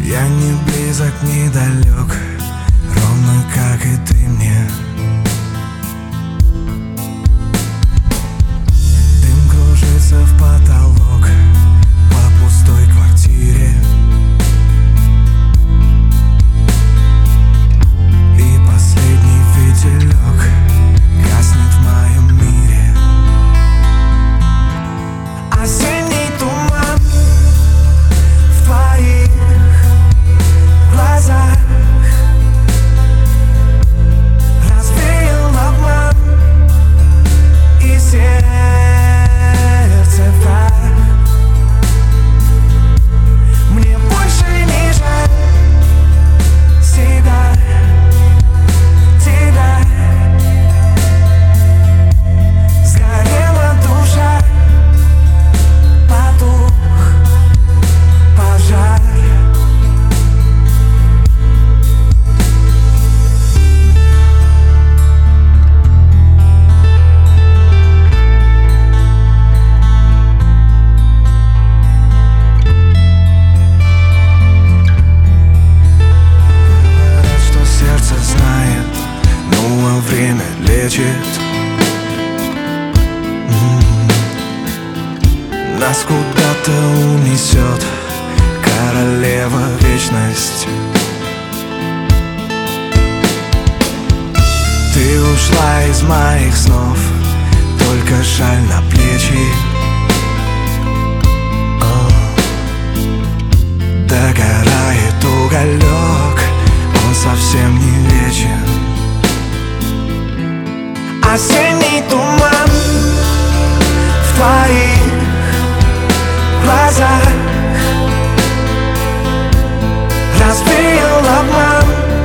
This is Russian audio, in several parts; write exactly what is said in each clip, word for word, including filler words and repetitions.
Я не близок, не далек, ровно как и ты мне. Дым кружится в потолок по пустой квартире, и последний фитилек гаснет в моем мире. Осенний туман в твоих глазах развеял обман, и сердце враг. Мне больше не жаль себя, тебя. Сгорела душа, потух пожар. Говорят, что сердце знает, ну а время лечит. Нас куда-то унесет королева вечность. Ты ушла из моих снов, только шаль на плечи. О, догорает уголек, он совсем не вечен. Осенний туман в твоих глазах развеял обман,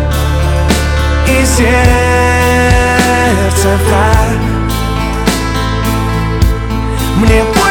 и сердце враг. Мне